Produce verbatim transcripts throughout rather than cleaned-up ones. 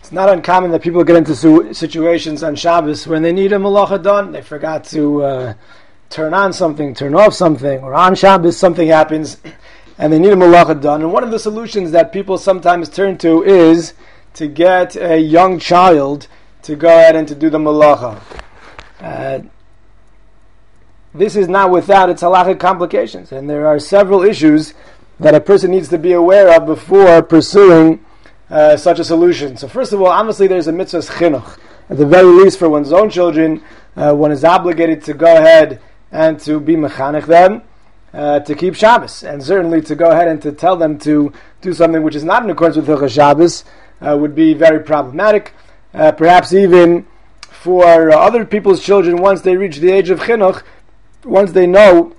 It's not uncommon that people get into su- situations on Shabbos when they need a malacha done. They forgot to uh, turn on something, turn off something, or on Shabbos something happens, and they need a malacha done. And one of the solutions that people sometimes turn to is to get a young child to go ahead and to do the malacha. Uh, this is not without its halachic complications, and there are several issues that a person needs to be aware of before pursuing Uh, such a solution. So first of all, obviously there's a mitzvah chinuch. At the very least for one's own children, uh, one is obligated to go ahead and to be mechanech them, uh, to keep Shabbos, and certainly to go ahead and to tell them to do something which is not in accordance with Hilchos Shabbos uh, would be very problematic. Uh, perhaps even for uh, other people's children, once they reach the age of chinuch, once they know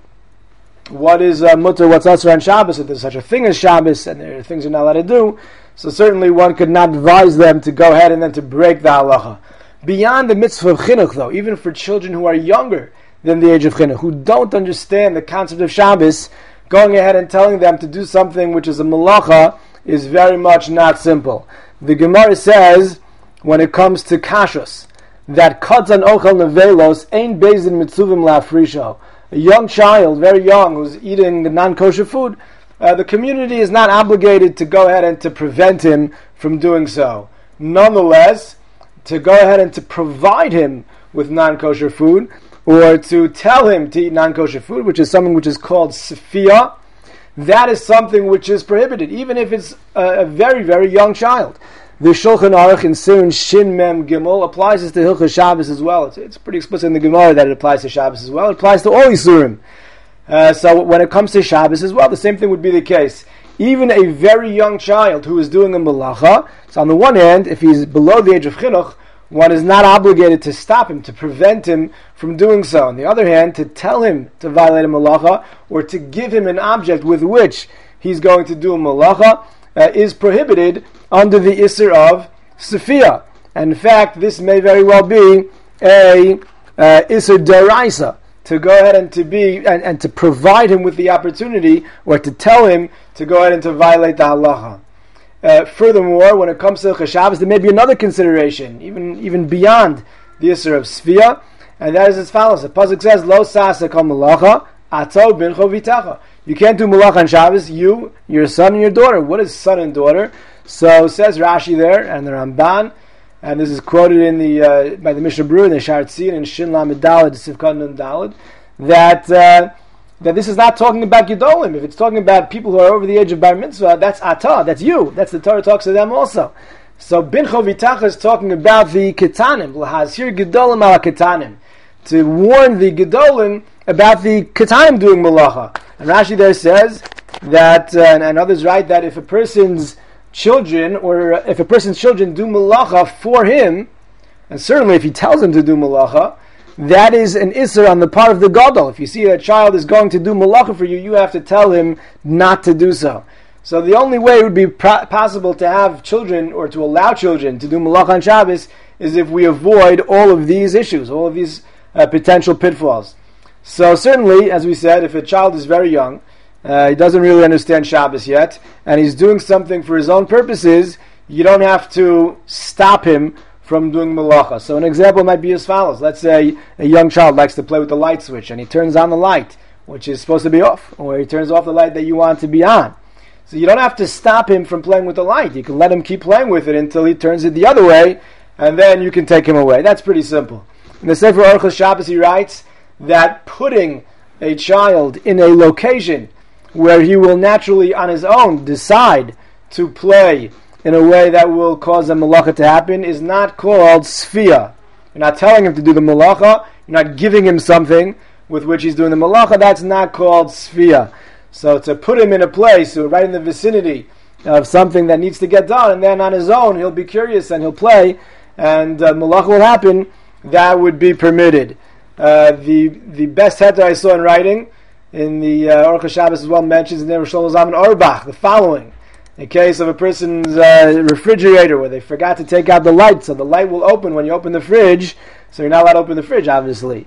what is uh, mutter, what's asur on Shabbos, if there's such a thing as Shabbos, and there are things you're not allowed to do, so certainly one could not advise them to go ahead and then to break the halacha. Beyond the mitzvah of chinuch, though, even for children who are younger than the age of chinuch, who don't understand the concept of Shabbos, going ahead and telling them to do something which is a malacha is very much not simple. The Gemara says, when it comes to kashus, that katan ochel nevelos ein bezin mitzuvim la'afrisho. A young child, very young, who's eating the non-kosher food, Uh, the community is not obligated to go ahead and to prevent him from doing so. Nonetheless, to go ahead and to provide him with non-kosher food, or to tell him to eat non-kosher food, which is something which is called sefia, that is something which is prohibited, even if it's a, a very, very young child. The Shulchan Aruch in Sirin Shin Mem Gimel applies this to Hilchos Shabbos as well. It's, it's pretty explicit in the Gemara that it applies to Shabbos as well. It applies to all Yisurim. Uh, so when it comes to Shabbos as well, the same thing would be the case. Even a very young child who is doing a malacha, so on the one hand, if he's below the age of chinuch, one is not obligated to stop him, to prevent him from doing so. On the other hand, to tell him to violate a malacha, or to give him an object with which he's going to do a malacha, uh, is prohibited under the Isser of Sefia. And in fact, this may very well be a uh, Isser Deraisa, to go ahead and to be and, and to provide him with the opportunity, or to tell him to go ahead and to violate the halacha. Uh, furthermore, when it comes to Shabbos, there may be another consideration, even even beyond the Isser of Sefia, and that is as follows. The pasuk says, "Lo sasa kol malacha ato bincho vitacha." You can't do malacha on Shabbos. You, your son, and your daughter. What is son and daughter? So says Rashi there, and the Ramban. And this is quoted in the uh, by the Mishnah Berurah in the Sha'ar Tziyun and Shin Lamed Daled, Sivkot Nun Daled, that uh, that this is not talking about Gedolim. If it's talking about people who are over the age of Bar Mitzvah, that's Atah, that's you. That's the Torah talks to them also. So Bincho V'Tacha is talking about the Ketanim, L'hazhir Gedolim ala Ketanim, to warn the Gedolim about the Ketanim doing Malacha. And Rashi there says that, uh, and, and others write that if a person's children, or if a person's children do malacha for him, and certainly if he tells them to do malacha, that is an isser on the part of the gadol. If you see that a child is going to do malacha for you, you have to tell him not to do so. So the only way it would be pro- possible to have children, or to allow children to do malacha on Shabbos, is if we avoid all of these issues, all of these uh, potential pitfalls. So certainly, as we said, if a child is very young, Uh, he doesn't really understand Shabbos yet, and he's doing something for his own purposes, you don't have to stop him from doing malacha. So an example might be as follows. Let's say a young child likes to play with the light switch, and he turns on the light, which is supposed to be off, or he turns off the light that you want to be on. So you don't have to stop him from playing with the light. You can let him keep playing with it until he turns it the other way, and then you can take him away. That's pretty simple. In the Sefer Orchos Shabbos, he writes that putting a child in a location where he will naturally on his own decide to play in a way that will cause the malacha to happen is not called sfia. You're not telling him to do the malacha, you're not giving him something with which he's doing the malacha, that's not called sfia. So to put him in a place, so right in the vicinity of something that needs to get done, and then on his own he'll be curious and he'll play, and uh, malacha will happen, that would be permitted. Uh, the the best heter I saw in writing, in the uh, Orchos Shabbos as well, mentions in the Rosh Zalman Auerbach the following: in case of a person's uh, refrigerator where they forgot to take out the light, so the light will open when you open the fridge, so you're not allowed to open the fridge, obviously.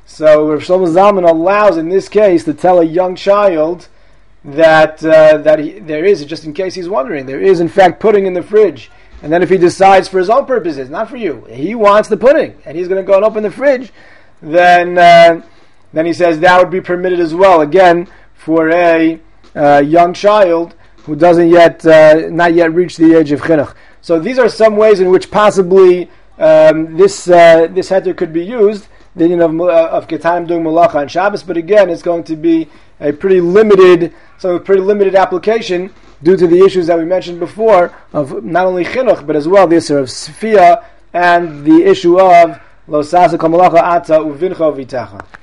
So Rosh Zalman allows, in this case, to tell a young child that uh, that he, there is, just in case he's wondering, there is in fact pudding in the fridge. And then if he decides for his own purposes, not for you, he wants the pudding, and he's going to go and open the fridge, then uh, then he says that would be permitted as well. Again, for a uh, young child who doesn't yet, uh, not yet reach the age of chinuch. So these are some ways in which possibly um, this uh, this heter could be used. The union of uh, of ketanim doing malacha on Shabbos, but again, it's going to be a pretty limited, so a pretty limited application due to the issues that we mentioned before of not only chinuch but as well the issue of sfia and the issue of lo sasa kol malacha ata uvincha vitacha.